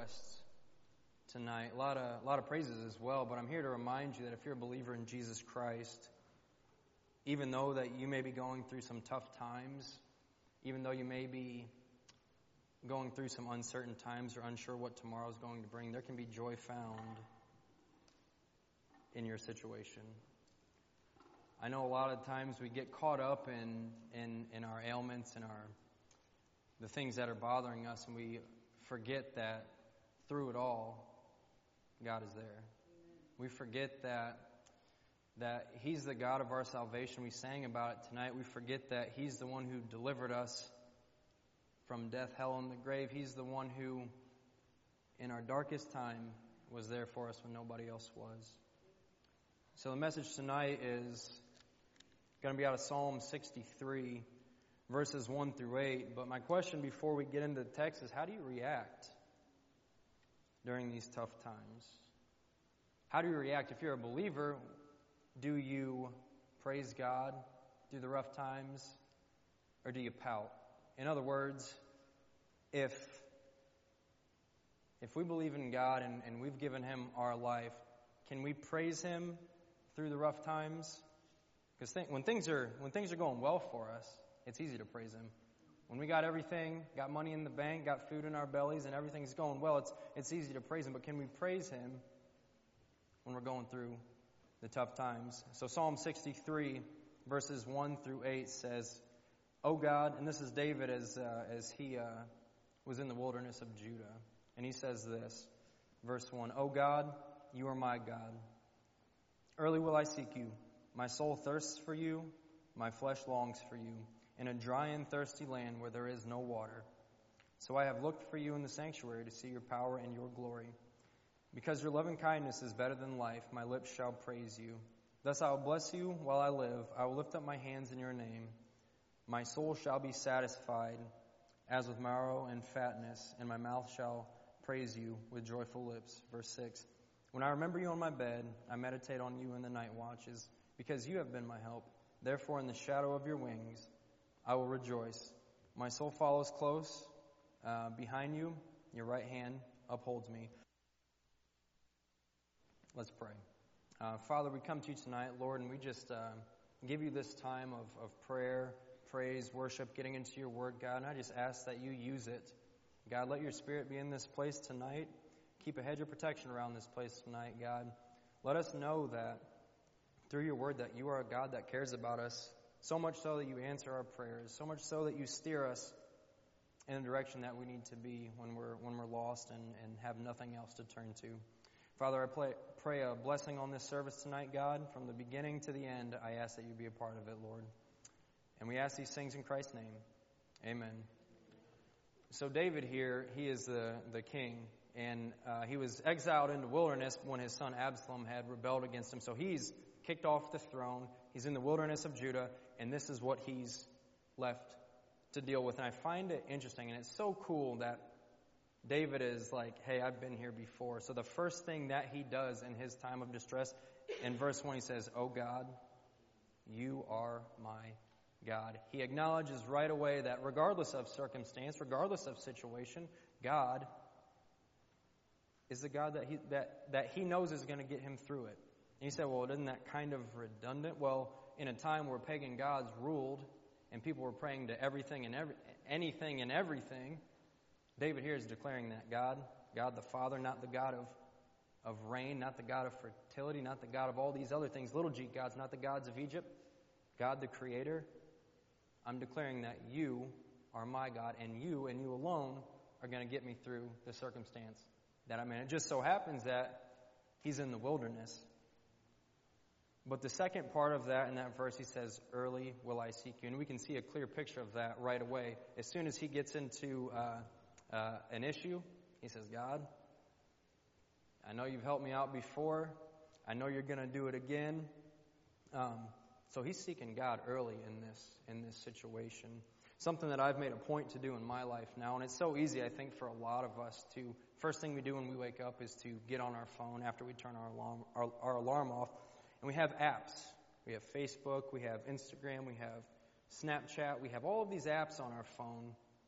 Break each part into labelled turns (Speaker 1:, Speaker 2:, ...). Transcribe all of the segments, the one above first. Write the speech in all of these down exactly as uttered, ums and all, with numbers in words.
Speaker 1: requests tonight, a lot of a lot of praises as well, but I'm here to remind you that if you're a believer in Jesus Christ, even though that you may be going through some tough times, even though you may be going through some uncertain times or unsure what tomorrow is going to bring, there can be joy found in your situation. I know a lot of times we get caught up in, in, in our ailments and our the things that are bothering us, and we forget that through it all, God is there. We forget that that He's the God of our salvation. We sang about it tonight. We forget that He's the one who delivered us from death, hell, and the grave. He's the one who, in our darkest time, was there for us when nobody else was. So the message tonight is going to be out of Psalm sixty-three, verses one through eight. But my question before we get into the text is, how do you react during these tough times? How do you react? If you're a believer, do you praise God through the rough times, or do you pout? In other words, if if we believe in God and, and we've given Him our life, can we praise Him through the rough times? Because th- when things are when things are going well for us, it's easy to praise Him. When we got everything, got money in the bank, got food in our bellies, and everything's going well, it's it's easy to praise Him. But can we praise Him when we're going through the tough times? So Psalm sixty-three, verses one through eight says, "O God," and this is David as uh, as he uh, was in the wilderness of Judah, and he says this, verse one: "O God, you are my God. Early will I seek you. My soul thirsts for you. My flesh longs for you, in a dry and thirsty land where there is no water. So I have looked for you in the sanctuary to see your power and your glory. Because your loving kindness is better than life, my lips shall praise you. Thus I will bless you while I live. I will lift up my hands in your name. My soul shall be satisfied as with marrow and fatness, and my mouth shall praise you with joyful lips." Verse six: "When I remember you on my bed, I meditate on you in the night watches, because you have been my help. Therefore in the shadow of your wings I will rejoice. My soul follows close uh, behind you. Your right hand upholds me." Let's pray. Uh, Father, we come to you tonight, Lord, and we just uh, give you this time of, of prayer, praise, worship, getting into your word, God. And I just ask that you use it. God, let your Spirit be in this place tonight. Keep a hedge of protection around this place tonight, God. Let us know that through your word that you are a God that cares about us, so much so that you answer our prayers, so much so that you steer us in the direction that we need to be when we're when we're lost and, and have nothing else to turn to. Father, I pray, pray a blessing on this service tonight, God. From the beginning to the end, I ask that you be a part of it, Lord. And we ask these things in Christ's name. Amen. So David here, he is the, the king, and uh, he was exiled into wilderness when his son Absalom had rebelled against him. So he's kicked off the throne. He's in the wilderness of Judah, and this is what he's left to deal with. And I find it interesting, and it's so cool that David is like, hey, I've been here before. So the first thing that he does in his time of distress, in verse one, he says, "O God, you are my God." He acknowledges right away that regardless of circumstance, regardless of situation, God is the God that he that, that he knows is going to get him through it. And you say, well, isn't that kind of redundant? Well, in a time where pagan gods ruled and people were praying to everything and every, anything and everything, David here is declaring that God, God the Father, not the God of, of rain, not the God of fertility, not the God of all these other things, little g gods, not the gods of Egypt, God the Creator. I'm declaring that you are my God, and you and you alone are going to get me through the circumstance that I'm in. It just so happens that he's in the wilderness. But the second part of that, in that verse, he says, "Early will I seek you." And we can see a clear picture of that right away. As soon as he gets into uh, uh, an issue, he says, "God, I know you've helped me out before. I know you're going to do it again." Um, so he's seeking God early in this in this situation. Something that I've made a point to do in my life now, and it's so easy, I think, for a lot of us to, first thing we do when we wake up is to get on our phone after we turn our alarm, our, our alarm off, and we have apps. We have Facebook, we have Instagram, we have Snapchat, we have all of these apps on our phone,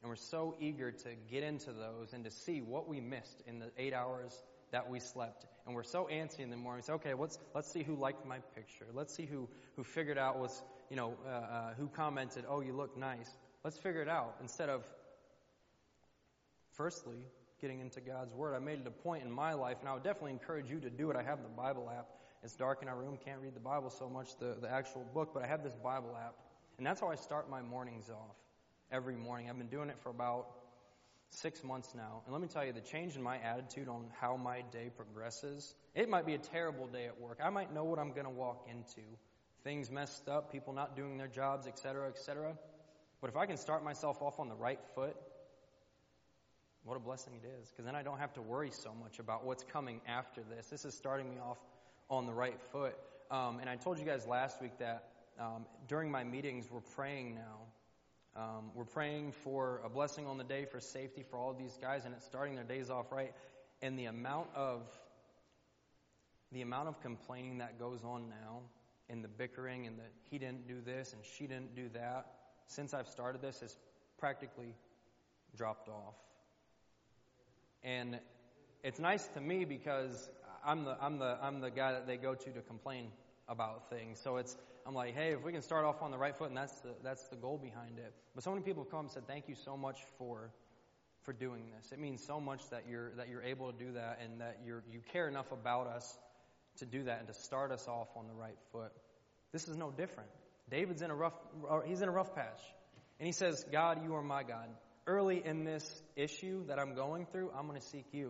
Speaker 1: And we're so eager to get into those and to see what we missed in the eight hours that we slept. And we're so antsy in the morning. We say, okay, let's let's see who liked my picture. Let's see who, who figured out what's, you know, uh, uh, who commented, oh, you look nice. Let's figure it out instead of, firstly, getting into God's Word. I made it a point in my life, and I would definitely encourage you to do it. I have the Bible app. It's dark in our room, can't read the Bible so much, the, the actual book, but I have this Bible app. And that's how I start my mornings off every morning. I've been doing it for about six months now. And let me tell you, the change in my attitude on how my day progresses, it might be a terrible day at work. I might know what I'm going to walk into. Things messed up, people not doing their jobs, et cetera, et cetera. But if I can start myself off on the right foot, what a blessing it is. Because then I don't have to worry so much about what's coming after this. This is starting me off on the right foot. Um, and I told you guys last week that um, during my meetings, we're praying now. Um, we're praying for a blessing on the day, for safety for all of these guys, and it's starting their days off right. And the amount of the amount of complaining that goes on now, and the bickering, and the he didn't do this and she didn't do that, since I've started this, has practically dropped off. And it's nice to me because I'm the I'm the I'm the guy that they go to to complain about things. So it's I'm like, hey, if we can start off on the right foot, and that's the that's the goal behind it. But so many people have come and said, thank you so much for for doing this. It means so much that you're that you're able to do that, and that you're you care enough about us to do that and to start us off on the right foot. This is no different. David's in a rough he's in a rough patch. And he says, God, you are my God. Early in this issue that I'm going through, I'm going to seek you.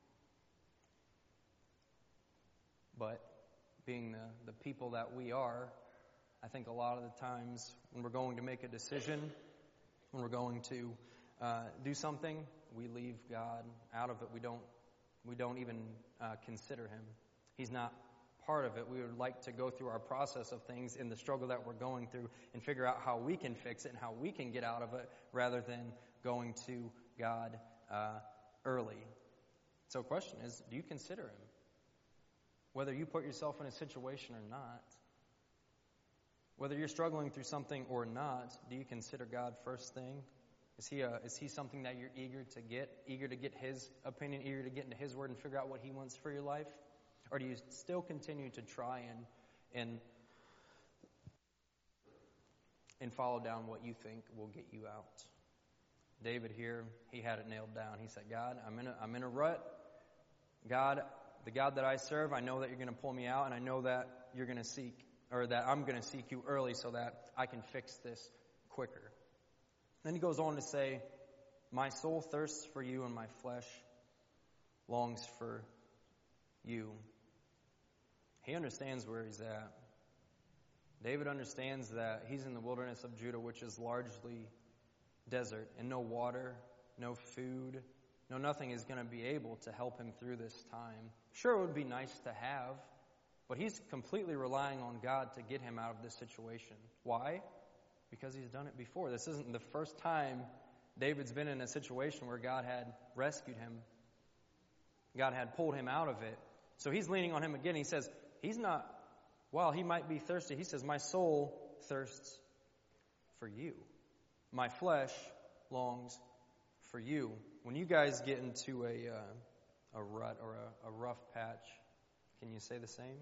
Speaker 1: But being the, the people that we are, I think a lot of the times when we're going to make a decision, when we're going to uh, do something, we leave God out of it. We don't we don't even uh, consider Him. He's not part of it. We would like to go through our process of things in the struggle that we're going through and figure out how we can fix it and how we can get out of it, rather than going to God uh, early. So the question is, do you consider Him? Whether you put yourself in a situation or not, whether you're struggling through something or not, do you consider God first thing? Is He a, is He something that you're eager to get, eager to get His opinion, eager to get into His Word and figure out what He wants for your life? Or do you still continue to try and and and follow down what you think will get you out? David here, he had it nailed down. He said, God, I'm in a, I'm in a rut. God, the God that I serve, I know that you're going to pull me out, and I know that you're going to seek, or that I'm going to seek you early so that I can fix this quicker. Then he goes on to say, my soul thirsts for you, and my flesh longs for you. He understands where he's at. David understands that he's in the wilderness of Judah, which is largely desert, and no water, no food, no nothing is going to be able to help him through this time. Sure, it would be nice to have, but he's completely relying on God to get him out of this situation. Why? Because he's done it before. This isn't the first time David's been in a situation where God had rescued him. God had pulled him out of it. So he's leaning on him again. He says, he's not, while he might be thirsty, he says, my soul thirsts for you. My flesh longs for you. When you guys get into a uh, a rut or a, a rough patch, can you say the same?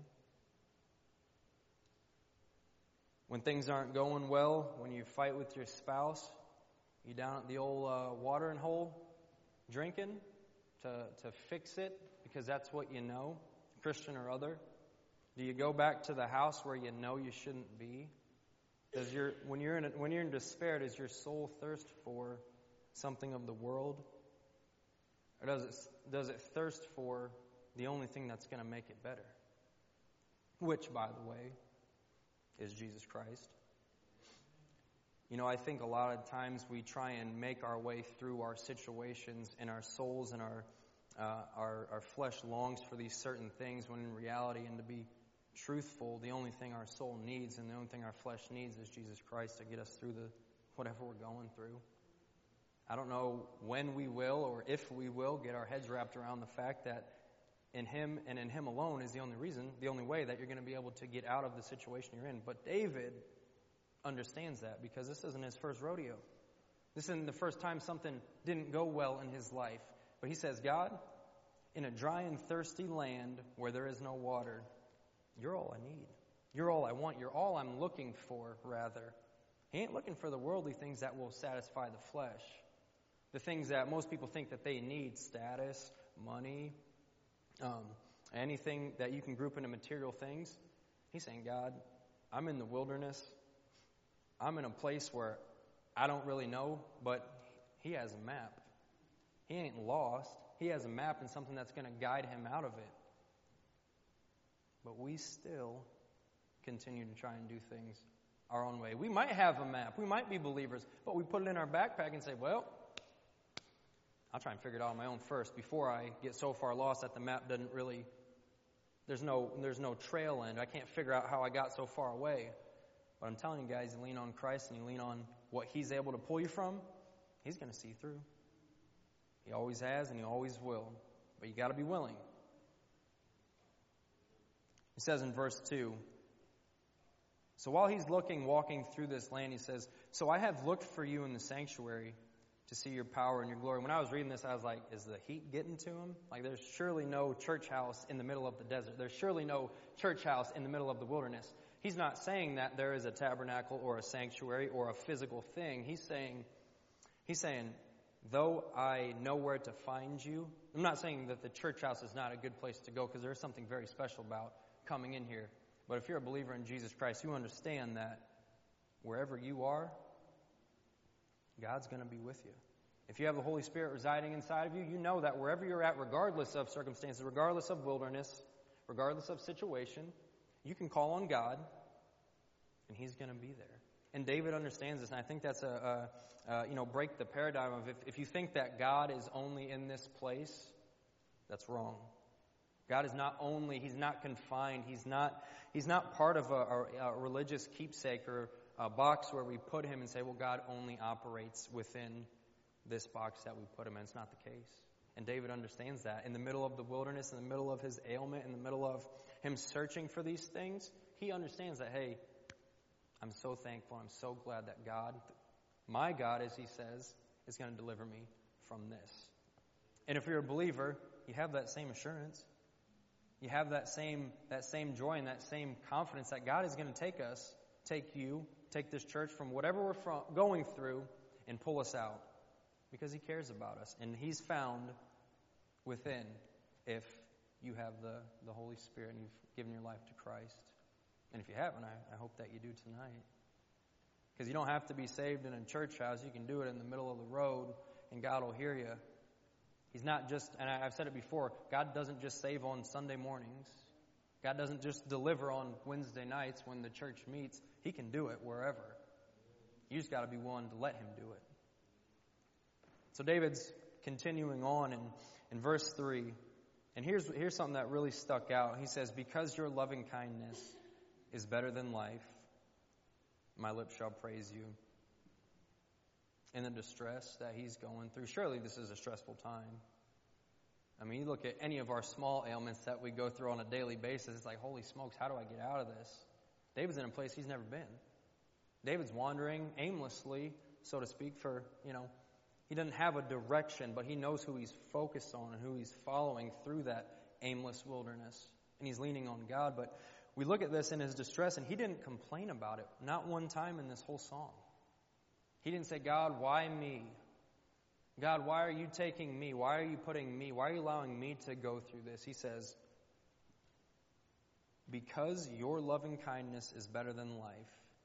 Speaker 1: When things aren't going well, when you fight with your spouse, you down at the old uh, watering hole drinking to, to fix it because that's what you know, Christian or other? Do you go back to the house where you know you shouldn't be? Does your when you're in a, when you're in despair, does your soul thirst for something of the world, or does it does it thirst for the only thing that's going to make it better? Which, by the way, is Jesus Christ. You know, I think a lot of times we try and make our way through our situations, and our souls and our uh, our, our flesh longs for these certain things, when in reality, and to be truthful, the only thing our soul needs and the only thing our flesh needs is Jesus Christ to get us through the whatever we're going through. I don't know when we will, or if we will, get our heads wrapped around the fact that in Him and in Him alone is the only reason, the only way that you're going to be able to get out of the situation you're in. But David understands that, because this isn't his first rodeo. This isn't the first time something didn't go well in his life. But he says, God, in a dry and thirsty land where there is no water, you're all I need. You're all I want. You're all I'm looking for, rather. He ain't looking for the worldly things that will satisfy the flesh. The things that most people think that they need, status, money, um, anything that you can group into material things. He's saying, God, I'm in the wilderness. I'm in a place where I don't really know, but he has a map. He ain't lost. He has a map and something that's going to guide him out of it. But we still continue to try and do things our own way. We might have a map. We might be believers, but we put it in our backpack and say, well, I'll try and figure it out on my own first before I get so far lost that the map doesn't really, there's no there's no trail end. I can't figure out how I got so far away. But I'm telling you guys, you lean on Christ and you lean on what He's able to pull you from, He's going to see through. He always has and He always will. But you got to be willing. He says in verse two, so while he's looking, walking through this land, he says, so I have looked for you in the sanctuary to see your power and your glory. When I was reading this, I was like, is the heat getting to him? Like, there's surely no church house in the middle of the desert. There's surely no church house in the middle of the wilderness. He's not saying that there is a tabernacle or a sanctuary or a physical thing. He's saying, he's saying, though I know where to find you, I'm not saying that the church house is not a good place to go, because there's something very special about coming in here. But if you're a believer in Jesus Christ, you understand that wherever you are, God's going to be with you. If you have the Holy Spirit residing inside of you, you know that wherever you're at, regardless of circumstances, regardless of wilderness, regardless of situation, you can call on God, and He's going to be there. And David understands this, and I think that's a, a, a you know, break the paradigm of if, if you think that God is only in this place, that's wrong. God is not only, He's not confined, He's not He's not part of a, a, a religious keepsake or a box where we put Him and say, well, God only operates within this box that we put Him in. It's not the case. And David understands that. In the middle of the wilderness, in the middle of his ailment, in the middle of him searching for these things, he understands that, hey, I'm so thankful, I'm so glad that God, my God, as he says, is going to deliver me from this. And if you're a believer, you have that same assurance. You have that same that same joy and that same confidence that God is going to take us, take you, take this church from whatever we're from, going through and pull us out, because He cares about us. And He's found within if you have the, the Holy Spirit and you've given your life to Christ. And if you haven't, I, I hope that you do tonight. Because you don't have to be saved in a church house. You can do it in the middle of the road and God will hear you. He's not just, and I've said it before, God doesn't just save on Sunday mornings. God doesn't just deliver on Wednesday nights when the church meets. He can do it wherever. You just got to be willing to let Him do it. So David's continuing on in, in verse three. And here's, here's something that really stuck out. He says, because your loving kindness is better than life, my lips shall praise you. In the distress that he's going through. Surely this is a stressful time. I mean, you look at any of our small ailments that we go through on a daily basis, it's like, holy smokes, how do I get out of this? David's in a place he's never been. David's wandering aimlessly, so to speak, for, you know, he doesn't have a direction, but he knows who he's focused on and who he's following through that aimless wilderness. And he's leaning on God. But we look at this in his distress, and he didn't complain about it. Not one time in this whole song. He didn't say, God, why me? God, why are you taking me? Why are you putting me? Why are you allowing me to go through this? He says, because your loving kindness is better than life,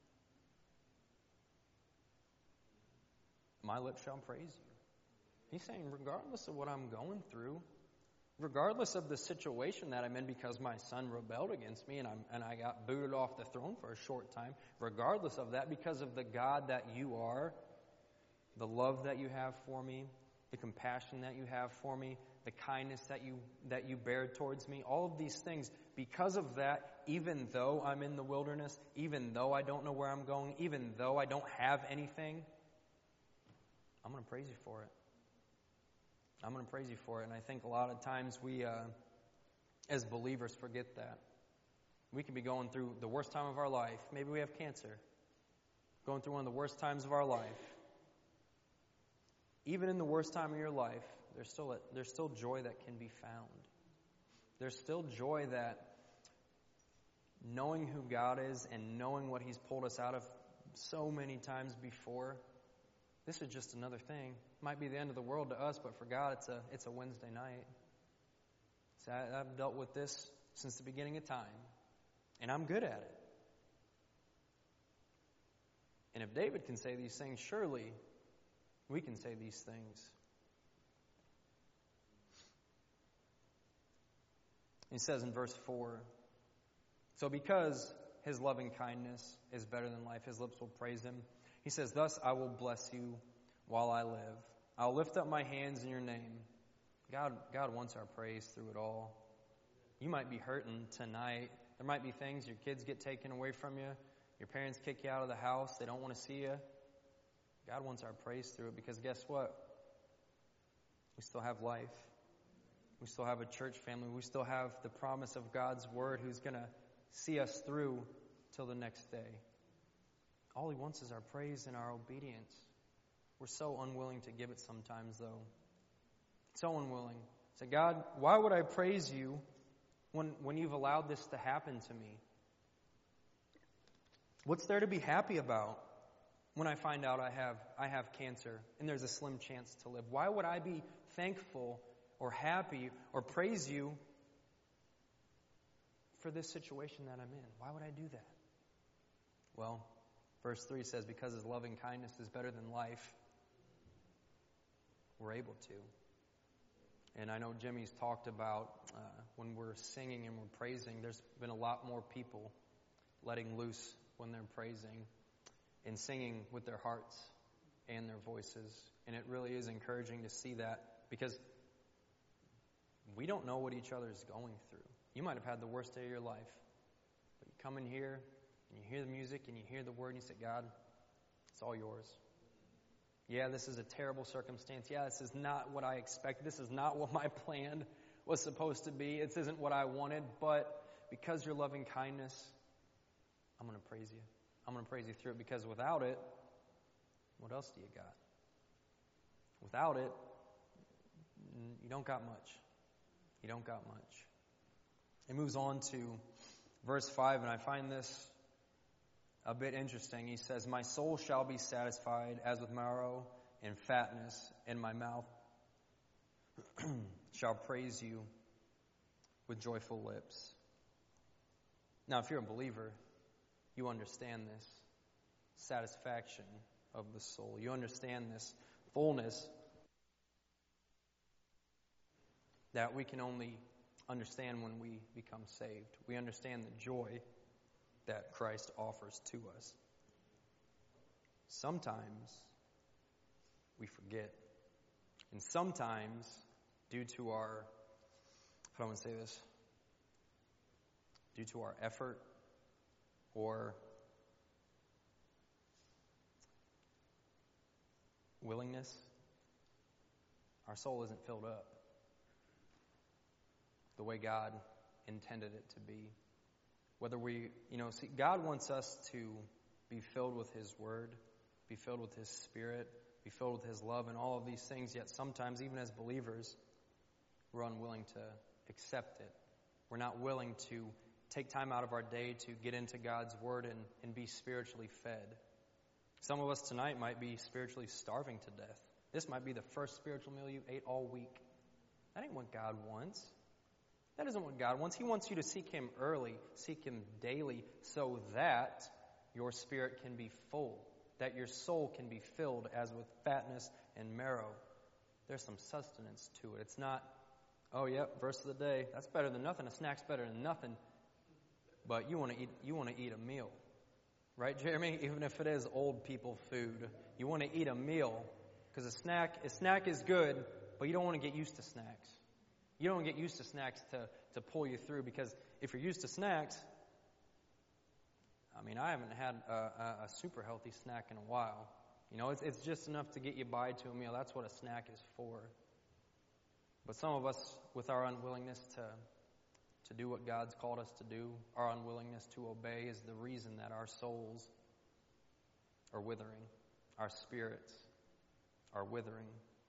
Speaker 1: my lips shall praise you. He's saying, regardless of what I'm going through, regardless of the situation that I'm in because my son rebelled against me and, I'm, and I got booted off the throne for a short time, regardless of that, because of the God that you are, the love that you have for me, the compassion that you have for me, the kindness that you that you bear towards me, all of these things, because of that, even though I'm in the wilderness, even though I don't know where I'm going, even though I don't have anything, I'm going to praise you for it. I'm going to praise you for it. And I think a lot of times we, uh, as believers, forget that. We could be going through the worst time of our life. Maybe we have cancer. Going through one of the worst times of our life. even in the worst time of your life, there's still a, there's still joy that can be found. There's still joy that knowing who God is and knowing what He's pulled us out of so many times before, this is just another thing. Might be the end of the world to us, but for God, it's a it's a Wednesday night. So I, I've dealt with this since the beginning of time, and I'm good at it. And if David can say these things, surely we can say these things. He says in verse four, so because His loving kindness is better than life, His lips will praise Him. He says, thus I will bless you while I live. I'll lift up my hands in your name. God, God wants our praise through it all. You might be hurting tonight. There might be things, your kids get taken away from you. Your parents kick you out of the house. They don't want to see you. God wants our praise through it because guess what? We still have life. We still have a church family. We still have the promise of God's word who's going to see us through till the next day. All He wants is our praise and our obedience. We're so unwilling to give it sometimes, though. So unwilling. Say, God, why would I praise you when, when you've allowed this to happen to me? What's there to be happy about when I find out I have I have cancer and there's a slim chance to live? Why would I be thankful or happy or praise you for this situation that I'm in? Why would I do that? Well, verse three says, because His loving kindness is better than life, we're able to. And I know Jimmy's talked about uh, when we're singing and we're praising, there's been a lot more people letting loose when they're praising and singing with their hearts and their voices. And it really is encouraging to see that because we don't know what each other is going through. You might have had the worst day of your life, but you come in here and you hear the music and you hear the word and you say, God, it's all yours. Yeah, this is a terrible circumstance. Yeah, this is not what I expected. This is not what my plan was supposed to be. This isn't what I wanted, but because your loving kindness, I'm going to praise you. I'm going to praise you through it because without it, what else do you got? Without it, you don't got much. You don't got much. It moves on to verse five, and I find this a bit interesting. He says, my soul shall be satisfied as with marrow and fatness, and my mouth shall praise you with joyful lips. Now, if you're a believer, you understand this satisfaction of the soul. You understand this fullness that we can only understand when we become saved. We understand the joy that Christ offers to us. Sometimes we forget. And sometimes, due to our, how do I want to say this? Due to our effort or willingness, our soul isn't filled up the way God intended it to be. Whether we, you know, see, God wants us to be filled with His Word, be filled with His Spirit, be filled with His love and all of these things, yet sometimes, even as believers, we're unwilling to accept it. We're not willing to take time out of our day to get into God's Word and, and be spiritually fed. Some of us tonight might be spiritually starving to death. This might be the first spiritual meal you ate all week. That ain't what God wants. That isn't what God wants. He wants you to seek Him early, seek Him daily, so that your spirit can be full, that your soul can be filled as with fatness and marrow. There's some sustenance to it. It's not, oh, yep, verse of the day, that's better than nothing. A snack's better than nothing. But you want to eat, you want to eat a meal. Right, Jeremy? Even if it is old people food, you want to eat a meal. Because a snack, a snack is good, but you don't want to get used to snacks. You don't get used to snacks to, to pull you through, because if you're used to snacks, I mean, I haven't had a, a, a super healthy snack in a while. You know, it's, it's just enough to get you by to a meal. That's what a snack is for. But some of us, with our unwillingness to, to do what God's called us to do, our unwillingness to obey is the reason that our souls are withering, our spirits are withering.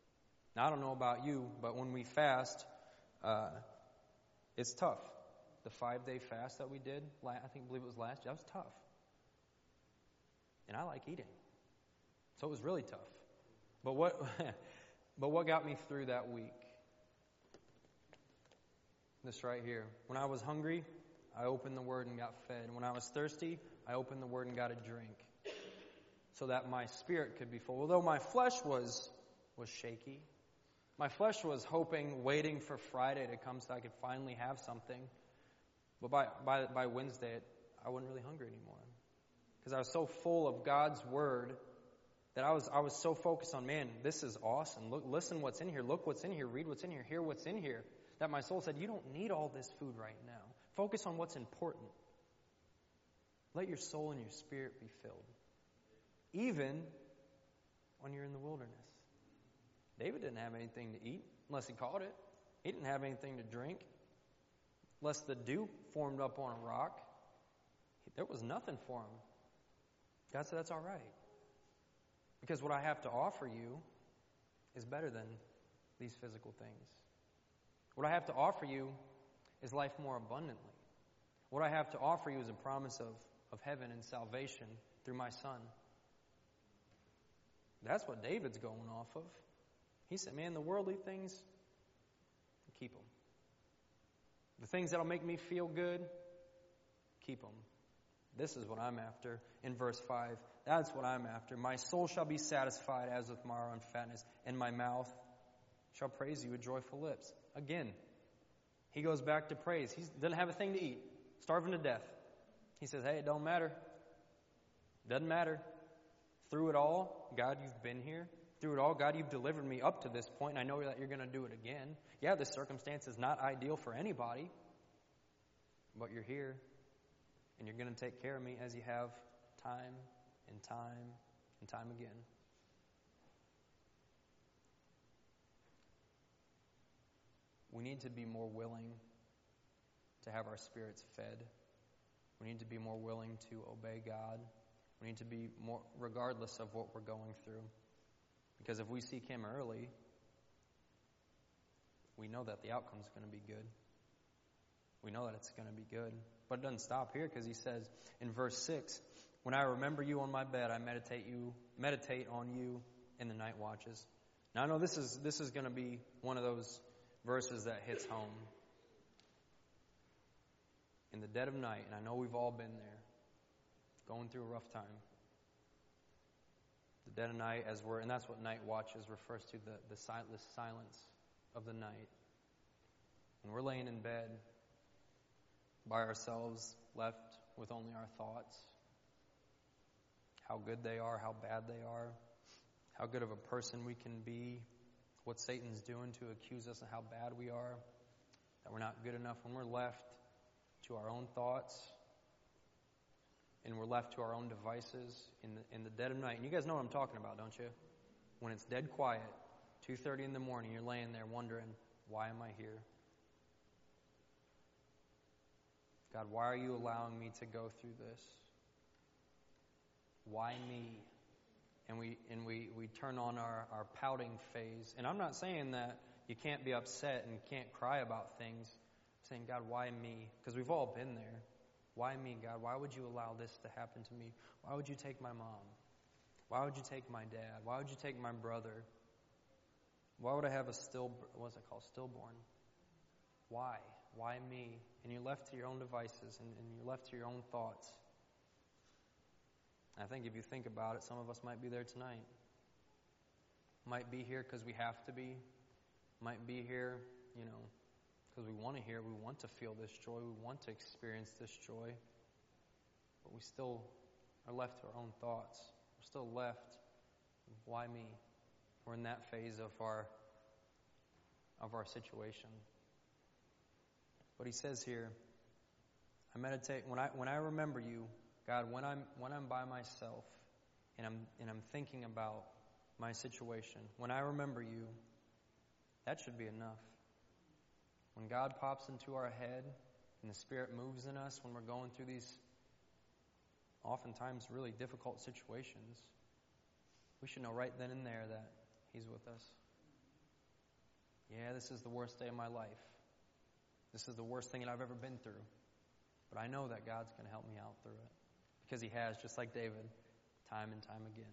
Speaker 1: Now, I don't know about you, but when we fast, uh, it's tough. The five-day fast that we did, I think, I believe it was last year, that was tough. And I like eating. So it was really tough. But what, but what got me through that week? This right here. When I was hungry, I opened the Word and got fed. When I was thirsty, I opened the Word and got a drink. So that my spirit could be full. Although my flesh was was shaky. My flesh was hoping, waiting for Friday to come so I could finally have something. But by by, by Wednesday, I wasn't really hungry anymore. Because I was so full of God's Word that I was I was so focused on, man, this is awesome. Look, listen what's in here. Look what's in here. Read what's in here. Hear what's in here. That my soul said, you don't need all this food right now. Focus on what's important. Let your soul and your spirit be filled. Even when you're in the wilderness. David didn't have anything to eat unless he caught it. He didn't have anything to drink unless the dew formed up on a rock. There was nothing for him. God said, that's all right. Because what I have to offer you is better than these physical things. What I have to offer you is life more abundantly. What I have to offer you is a promise of, of heaven and salvation through my Son. That's what David's going off of. He said, man, the worldly things, keep them. The things that'll make me feel good, keep them. This is what I'm after. In verse five, that's what I'm after. My soul shall be satisfied as with marrow and fatness, and my mouth shall praise you with joyful lips. Again, he goes back to praise. He doesn't have a thing to eat, starving to death. He says, hey, it don't matter. Doesn't matter. Through it all, God, you've been here. Through it all, God, you've delivered me up to this point, and I know that you're going to do it again. Yeah, this circumstance is not ideal for anybody, but you're here, and you're going to take care of me as you have time and time and time again. We need to be more willing to have our spirits fed. We need to be more willing to obey God. We need to be more, regardless of what we're going through. Because if we seek Him early, we know that the outcome is going to be good. We know that it's going to be good. But it doesn't stop here, because He says in verse six, when I remember you on my bed, I meditate you, meditate on you in the night watches. Now I know this is this is going to be one of those verses that hits home. In the dead of night, and I know we've all been there, going through a rough time. The dead of night, as we're, and that's what night watches refers to, the, the, sil- the silence of the night. When we're laying in bed by ourselves, left with only our thoughts, how good they are, how bad they are, how good of a person we can be, what Satan's doing to accuse us of how bad we are, that we're not good enough. When we're left to our own thoughts, and we're left to our own devices in the in the dead of night. And you guys know what I'm talking about, don't you? When it's dead quiet, two thirty in the morning, you're laying there wondering, why am I here? God, why are you allowing me to go through this? Why me? And we and we, we turn on our, our pouting phase. And I'm not saying that you can't be upset and can't cry about things. I'm saying, God, why me? Because we've all been there. Why me, God? Why would you allow this to happen to me? Why would you take my mom? Why would you take my dad? Why would you take my brother? Why would I have a still, what's it called, stillborn? Why? Why me? And you're left to your own devices, and, and you're left to your own thoughts. I think if you think about it, some of us might be there tonight. Might be here because we have to be. Might be here, you know, because we want to hear, we want to feel this joy, we want to experience this joy. But we still are left to our own thoughts. We're still left, why me? We're in that phase of our of our situation. But he says here, I meditate when I when I remember you, God, when I'm when I'm by myself and I'm and I'm thinking about my situation, when I remember you, that should be enough. When God pops into our head and the Spirit moves in us when we're going through these oftentimes really difficult situations, we should know right then and there that He's with us. Yeah, this is the worst day of my life. This is the worst thing that I've ever been through. But I know that God's going to help me out through it. Because He has, just like David, time and time again.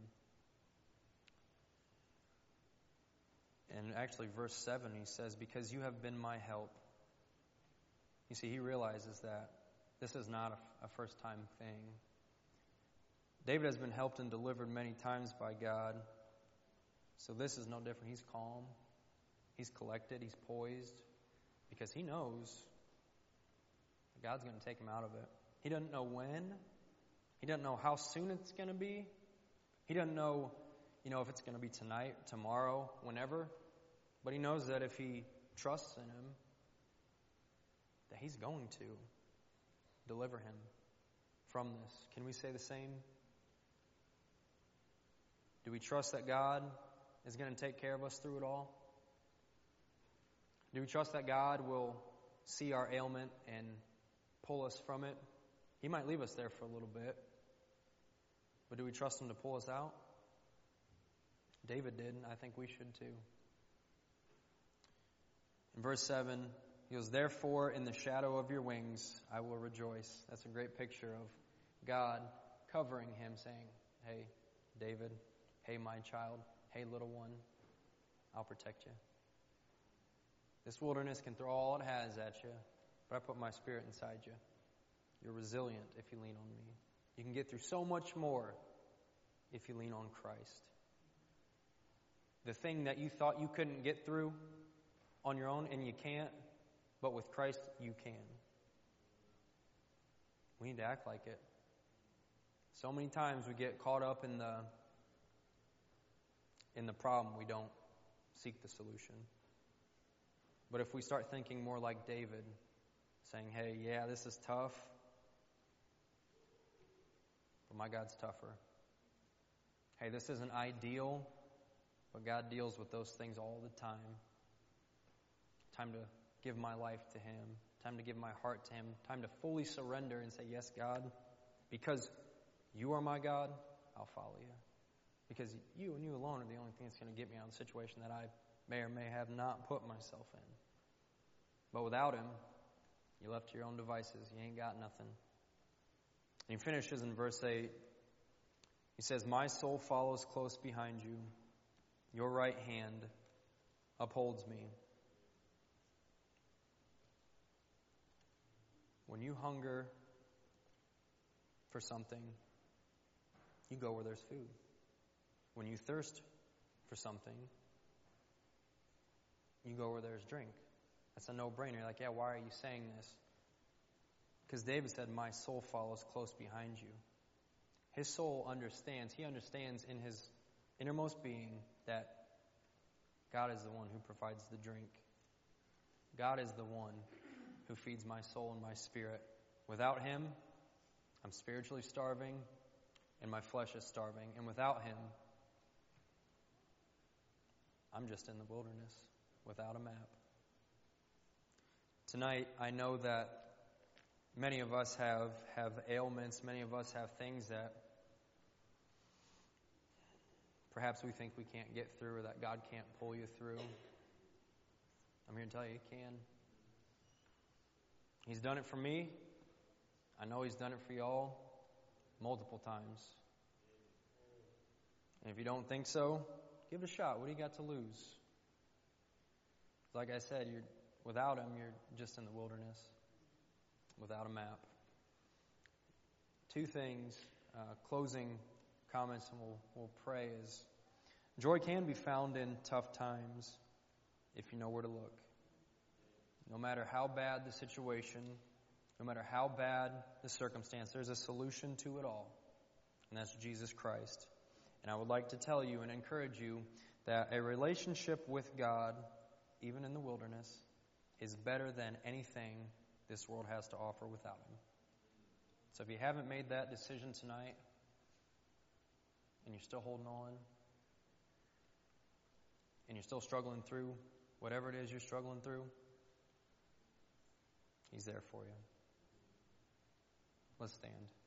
Speaker 1: And actually, verse seven, he says, because you have been my help. You see, he realizes that this is not a, a first-time thing. David has been helped and delivered many times by God. So this is no different. He's calm. He's collected. He's poised. Because he knows that God's going to take him out of it. He doesn't know when. He doesn't know how soon it's going to be. He doesn't know, you know, if it's going to be tonight, tomorrow, whenever. But he knows that if he trusts in Him, that He's going to deliver him from this. Can we say the same? Do we trust that God is going to take care of us through it all? Do we trust that God will see our ailment and pull us from it? He might leave us there for a little bit, but do we trust Him to pull us out? David did, and I think we should too. In verse seven, he goes, therefore in the shadow of your wings I will rejoice. That's a great picture of God covering him, saying, hey, David, hey, my child, hey, little one, I'll protect you. This wilderness can throw all it has at you, but I put my Spirit inside you. You're resilient if you lean on me. You can get through so much more if you lean on Christ. The thing that you thought you couldn't get through on your own, and you can't, but with Christ, you can. We need to act like it. So many times we get caught up in the in the problem. We don't seek the solution. But if we start thinking more like David, saying, hey, yeah, this is tough, but my God's tougher. Hey, this isn't ideal, but God deals with those things all the time. Time to give my life to Him. Time to give my heart to Him. Time to fully surrender and say, yes, God, because You are my God, I'll follow You. Because You and You alone are the only thing that's going to get me out of the situation that I may or may have not put myself in. But without Him, you're left to your own devices. You ain't got nothing. And he finishes in verse eight. He says, my soul follows close behind You. Your right hand upholds me. When you hunger for something, you go where there's food. When you thirst for something, you go where there's drink. That's a no-brainer. You're like, yeah, why are you saying this? Because David said, my soul follows close behind You. His soul understands. He understands in his innermost being that God is the one who provides the drink. God is the one who feeds my soul and my spirit. Without Him, I'm spiritually starving and my flesh is starving. And without Him, I'm just in the wilderness without a map. Tonight, I know that many of us have, have ailments. Many of us have things that perhaps we think we can't get through or that God can't pull you through. I'm here to tell you, He can. He's done it for me. I know He's done it for y'all multiple times. And if you don't think so, give it a shot. What do you got to lose? Like I said, you're without Him, you're just in the wilderness without a map. Two things, uh, closing comments, and we'll, we'll pray, is joy can be found in tough times if you know where to look. No matter how bad the situation, no matter how bad the circumstance, there's a solution to it all, and that's Jesus Christ. And I would like to tell you and encourage you that a relationship with God, even in the wilderness, is better than anything this world has to offer without Him. So if you haven't made that decision tonight, and you're still holding on, and you're still struggling through whatever it is you're struggling through, He's there for you. Let's stand.